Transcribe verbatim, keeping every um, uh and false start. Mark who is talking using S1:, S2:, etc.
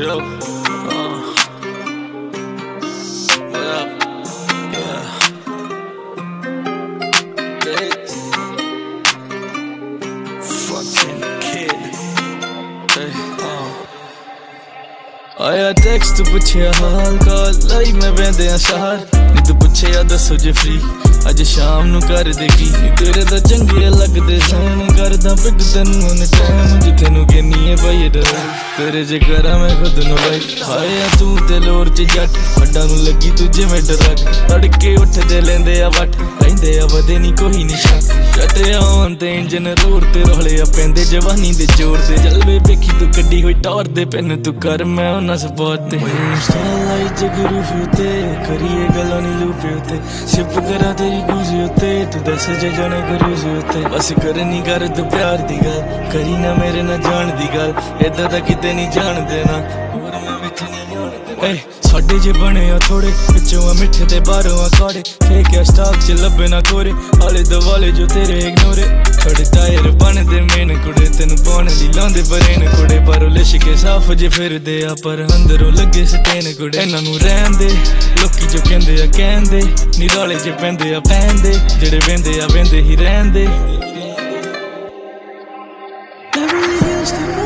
S1: Yo, uh, what up? Yeah, bitch. Fucking kid. Hey, uh. आया text पुछया हाल काल लाई मैं वेंदे आ शहर नी तू पुछया दसो जे फ्री अज शाम नू कर दे की तेरे दा चंगे लगदे सैन करदा पिट तैनू उन टाइम जिथे नू कहनी है भाई डर तेरे जे करा मैं खुद नू भाई हाया तू ते लोर च जट हड्डां नू लगी तू जिवें डरक तड़के उठ दे लेंदे आ वट कहंदे आ वदे नी कोई निशा कटे आउं ते इंजन रोड ते रोले आ पैंदे जवानी दे जोर ते जलवे वेखी तू कड्डी होई टॉर दे पैन तू कर मैं ना सपोर्ट ते स्टाइल जगरू फिरते करिए गल्लां नी लूपे उते शिप करा तेरी गुजी उते तू दस जे जाने करूजी उते बस कर नी कर तू प्यार दी गल करी ना मेरे ना जान दी गल इदां दा किते नी जान देना और मैं विच नी जान देना ए साडे जे बने आ थोड़े विचों आ मिठे ते बाहरों आ काड़े फेक आ स्टॉक च लब्बे ना कोरे आले दुआले जो तेरे इग्नोरे थोड़े टायर बन दे मेन कुड़े तेनू पाने ली लांदे बरेन कुड़े पर लिशके साफ जे फिरदे आ पर अंदरों लगे सटेन कुड़े इन्हां नू रहन दे लोकी जो कहंदे आ कहंदे निराले जे पैंदे आ पैंदे जेड़े वेंदे आ वेंदे ही रहन दे।